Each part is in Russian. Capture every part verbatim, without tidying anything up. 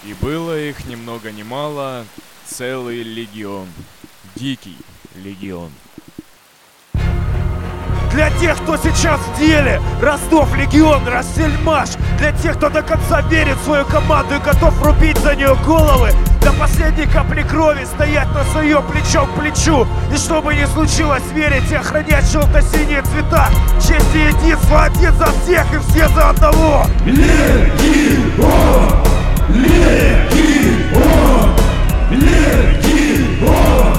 И было их ни много ни мало целый легион. Дикий легион. Для тех, кто сейчас в деле, Ростов легион, Россельмаш. Для тех, кто до конца верит в свою команду и готов рубить за нее головы, до последней капли крови стоять на своем плечом к плечу. И что бы ни случилось, верить и охранять желто-синие цвета. Честь и единство, один за всех и все за одного. Легион! Легион! Легион!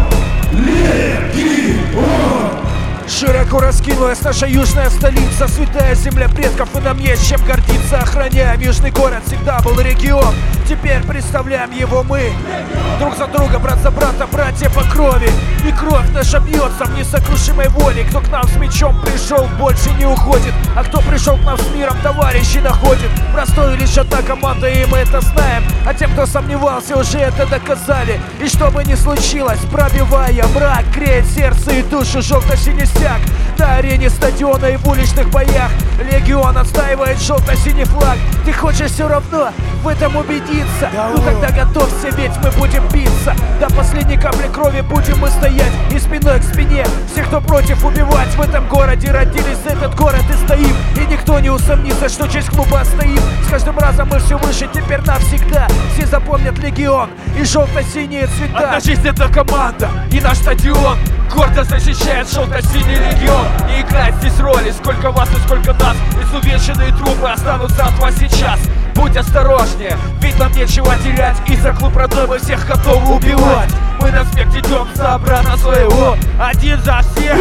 Легион! Широко раскинулась наша южная столица, святая земля предков, и нам есть чем гордиться. Охраняем южный город, всегда был регион, теперь представляем его мы. Друг за друга, брат за брата, братья по крови. И кровь наша бьется в несокрушимой воле. Кто к нам с мечом пришел, больше не уходит, а кто пришел к нам с миром, товарищи находит. Простой лишь одна команда, и мы это знаем, а тем, кто сомневался, уже это доказали. И что бы ни случилось, пробивая мрак, греет сердце и душу желто-синий стяг. На арене стадиона и в уличных боях легион отстаивает желто-синий флаг. Ты хочешь все равно в этом убедиться? Да ну тогда готовься, ведь мы будем биться. До последней капли крови будем мы стоять и спиной к спине всех, кто против, убивать. В этом городе родились, за этот город и стоим. И никто не усомнится, что честь клуба стоит. С каждым разом мы все выше, теперь навсегда. Все запомнят легион и желто-синие цвета. Одна жизнь — это команда и наш стадион гордо защищает желто-синий легион. Не играет здесь роли, сколько вас и сколько нас. Изувеченные трупы останутся от вас сейчас. Будь осторожнее, ведь нам нечего терять. И за клуб родной мы всех готовы убивать. Мы на смерть идем за брата своего, один за всех.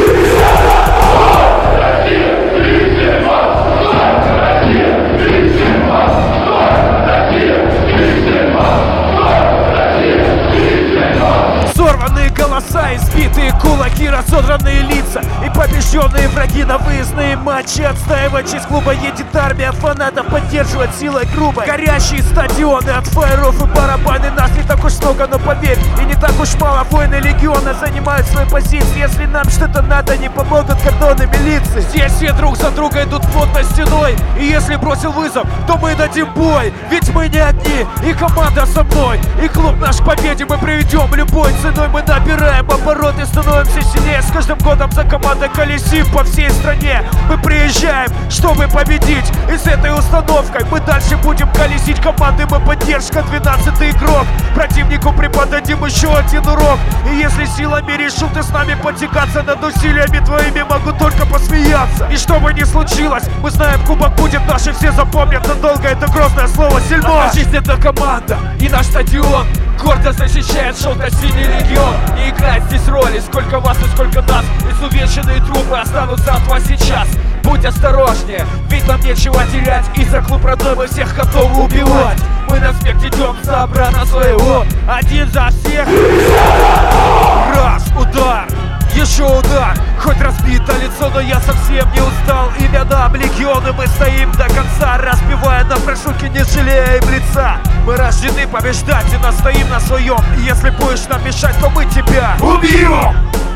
Сорванные голоса, избитые кулаки, разодранные лица и побежденные враги на выездные матчи. Отстаивать честь клуба едет армия фанатов, поддерживать силой грубой. Горящие стадионы от фаеров и барабаны. Нас не так уж много, но поверь, и не так уж мало. Воины легиона занимают свои позиции. Если нам что-то надо, не помогут кордоны милиции. Здесь все друг за друга идут плотной стеной, и если бросил вызов, то мы дадим бой. Ведь мы не одни, и команда со мной, и клуб наш к победе мы приведем любой ценой. Мы набираем обороты, становимся сильнее. С каждым годом за командой колесим по всей стране. Мы приезжаем, чтобы победить, и с этой установкой мы дальше будем колесить. Команды мы поддержка, двенадцатый игрок. Противнику преподадим еще один урок. И если силами решил ты с нами потягаться, над усилиями твоими могу только посмеяться. И что бы ни случилось, мы знаем, кубок будет наш, и все запомнят надолго это грозное слово «Сельмаш». Жизнь — это команда и наш стадион гордо защищает желто-синий легион. Не играет здесь роли, сколько вас и сколько нас. Изувеченные трупы останутся от вас сейчас. Будь осторожнее, ведь нам нечего терять. И за клуб родной мы всех готовы убивать. Мы на смерть идем за брата своего, один за всех. Раз, удар, еще удар. Хоть разбито лицо, но я совсем не устал. Имя нам легионы, мы стоим до конца, разбивая на прошуки, не жалея им лица. Мы рождены побеждать и настоим на своем. И если будешь нам мешать, то мы тебя убьем.